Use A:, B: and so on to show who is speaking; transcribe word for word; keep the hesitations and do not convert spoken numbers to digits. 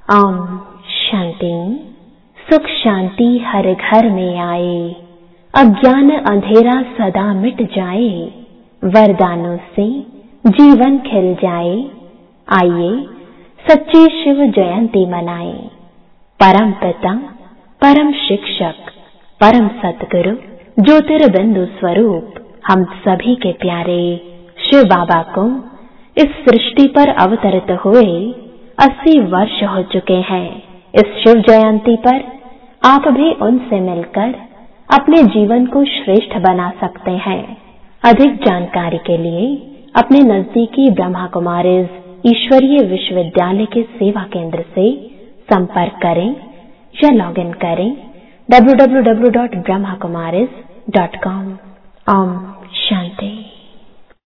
A: ओम शांति। सुख शांति हर घर में आए, अज्ञान अंधेरा सदा मिट जाए, वरदानों से जीवन खिल जाए। आइए सच्ची शिव जयंती मनाए। परम पिता, परम शिक्षक, परम सतगुरु, ज्योतिर्बिंदु स्वरूप हम सभी के प्यारे शिव बाबा को इस सृष्टि पर अवतरित हुए अस्सी वर्ष हो चुके हैं। इस शिव जयंती पर आप भी उनसे मिलकर अपने जीवन को श्रेष्ठ बना सकते हैं। अधिक जानकारी के लिए अपने नजदीकी ब्रह्मा कुमारीज ईश्वरीय विश्वविद्यालय के सेवा केंद्र से संपर्क करें या लॉग इन करें W W W dot Brahma Kumaris dot com. ओम शांति।